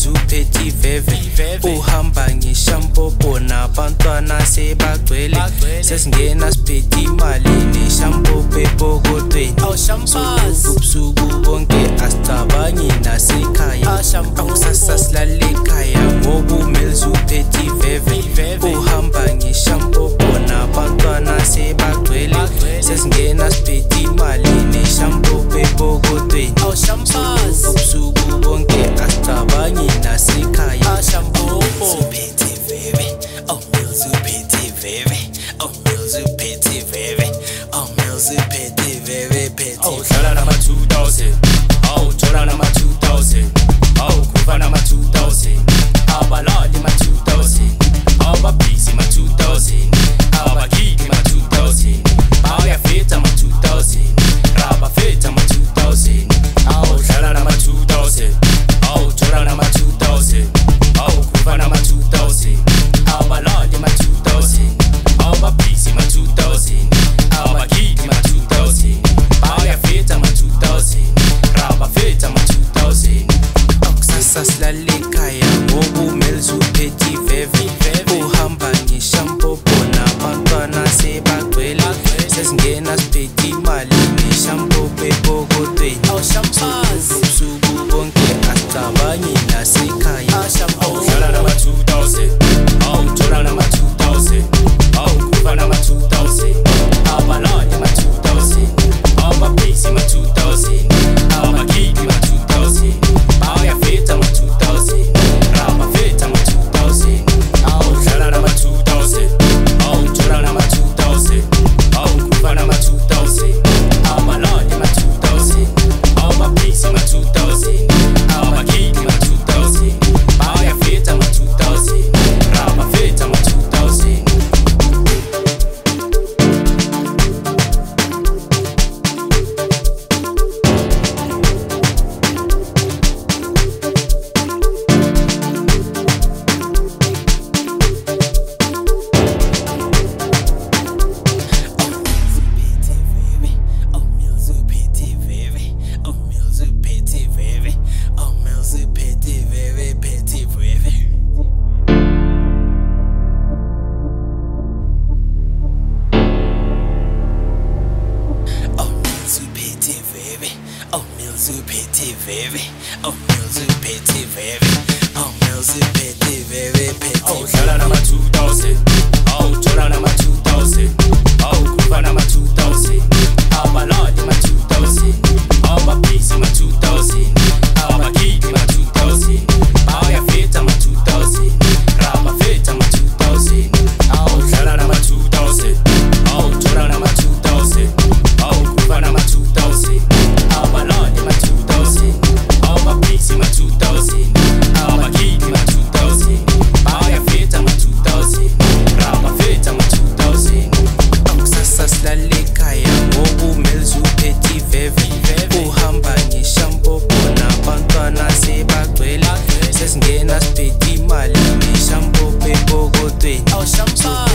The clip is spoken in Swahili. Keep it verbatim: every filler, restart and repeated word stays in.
uphethe iveve uhamba ngeshampo bona abantwana sebagcwele sesingena siphethe imali neshampo bebokotweni ubusuku bonke asicabangi nasekhaya akusasa silale ekhaya ngoba uMills uphethe iveve uhamba ngeshampo bona abantwana sebagcwele sesingena siphethe imali neshampo bebokotweni ubusuku bonke asicabangi nasekhaya uphethe iveve oh Mills uphethe iveve oh Mills uphethe iveve oh Mills uphethe iveve phethe oh hlala nama two thousand oh thola nama two thousand oh kuva nama two thousand abalali ma two thousand ababhizi ma two thousand abagidi ma two thousand bayafeta ma two thousand raba feta ma two thousand oh hlala nama two thousand oh thola nama two thousand oh kuva nama two thousand abalali ma two thousand ababhizi ma two thousand abagidi ma two thousand bayafeta ma two thousand raba feta ma two thousand akusasa silale ekhaya ngoba uMills uphethe iveve uhamba ngeshampo bona abantwana sebagcwele sesingena siphethe imali neshampo bebokotweni ubusuku bonke asicabangi nasekhaya oh hlala nama two thousand oh thola nama two thousand oh kuva nama two thousand abalali ma two thousand ababhizi ma two thousand abagidi ma two thousand bayafeta ma two thousand raba feta ma two thousand oh hlala nama two thousand oh thola nama two thousand oh kuva nama two thousand abalali ma two thousand ababhizi ma two thousand abagidi ma two thousand bayafeta ma two thousand raba feta ma two thousand oh Mills uphethe iveve oh Mills uphethe iveve oh Mills uphethe iveve phethe iveve oh Mills uphethe iveve oh Mills uphethe iveve oh Mills uphethe iveve oh Mills uphethe iveve phethe oh hlala nama two thousand oh thola nama two thousand oh kuva nama two thousand abalali ma two thousand ababhizi ma two thousand abagidi ma two thousand bayafeta ma two thousand raba feta ma two thousand oh hlala nama two thousand oh thola nama two thousand oh kuva nama two thousand abalali ma two thousand ababhizi ma two thousand abagidi ma two thousand bayafeta ma two thousand raba feta ma two thousand akusasa silale ekhaya ngoba uMills uphethe iveve uhamba ngeshampo bona abantwana sebagcwele sesingena siphethe imali neshampo bebokotweni